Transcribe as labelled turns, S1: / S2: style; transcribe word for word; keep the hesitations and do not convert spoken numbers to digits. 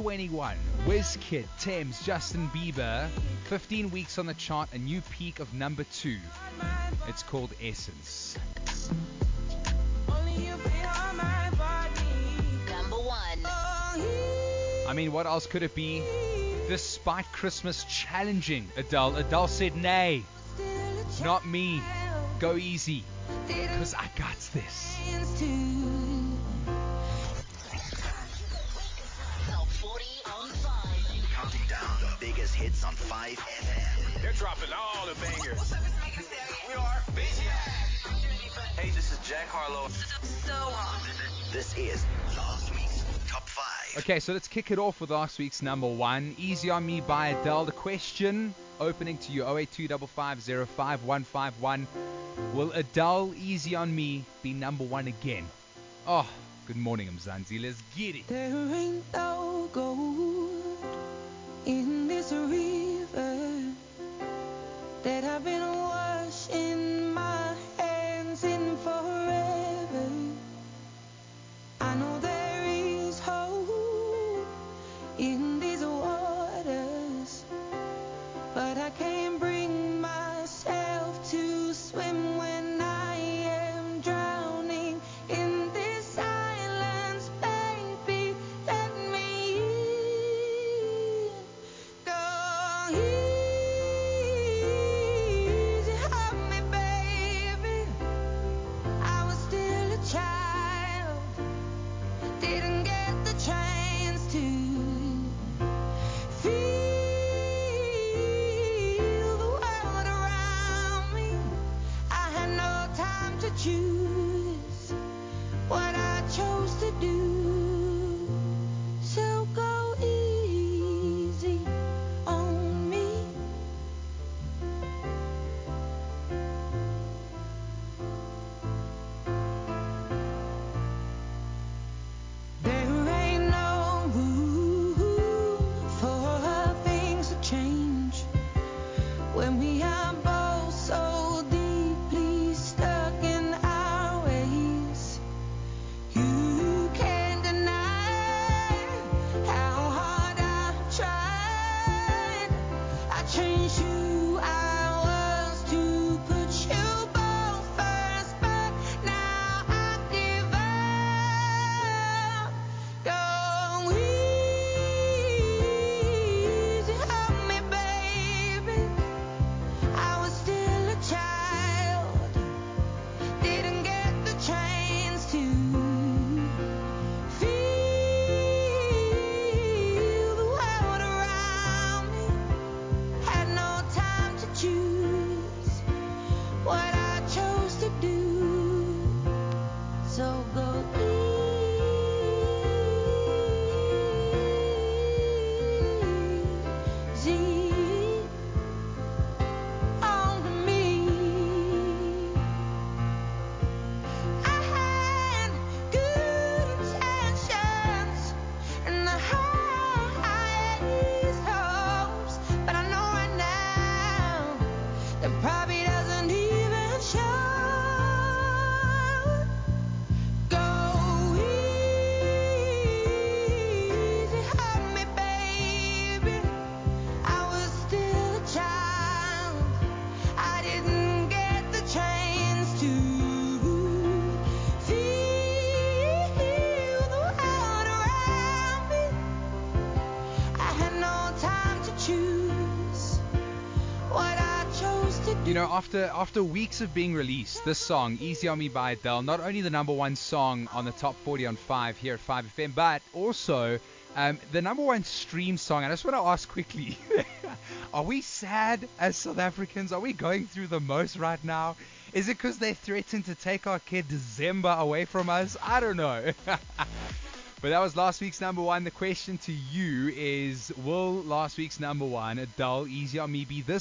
S1: twenty-one. Wizkid, Thames, Justin Bieber. fifteen weeks on the chart, a new peak of number two. It's called Essence.
S2: Number one.
S1: I mean, what else could it be? Despite Christmas challenging Adele, Adele said, nay, not me. Go easy, because I got this.
S2: Top forty on five.
S3: Counting down the biggest hits on five F M.
S4: They're dropping all the bangers.
S3: What's up, it's me, Chris Daddy. We are B G S.
S4: Hey, this is Jack Harlow.
S2: So hot.
S3: This is last week's top five.
S1: Okay, so let's kick it off with last week's number one. Easy on Me by Adele. The question opening to you, oh eight two five five zero five one five one. Will Adele Easy on Me be number one again? Oh, good morning, Mzansi. Let's get it.
S5: There ain't no gold in this river that I've been washing my hands in forever. I know there is hope in these waters, but I can't bring myself to swim when I am drowning in this silence, baby. Let me in. Go easy on me, baby. I was still a child, didn't get the chance to feel the world around me. I had no time to choose what I chose to do. So go easy on me. There ain't no room for things to change when we are both so deeply stuck in our ways. You can't deny how hard I've tried. I changed who I was to put you both first, but now I give up. Go easy on me, baby. I was still a child, didn't get the chance to feel the world around me. Had no time to choose what I chose to do. So go easy on me. I had good intentions and the highest hopes, but I know right now that probably doesn't even show. Go easy on me, baby. I was still a child, I didn't get the chance to feel the world around me. I had no time to choose what I chose to do.
S1: You know, after after weeks of being released, this song, Easy on Me by Adele, not only the number one song on the top forty on five here at five F M, but also um, the number one stream song. And I just want to ask quickly, are we sad as South Africans? Are we going through the most right now? Is it because they threatened to take our kid December away from us? I don't know. But that was last week's number one. The question to you is, will last week's number one, Adele, Easy on Me, be this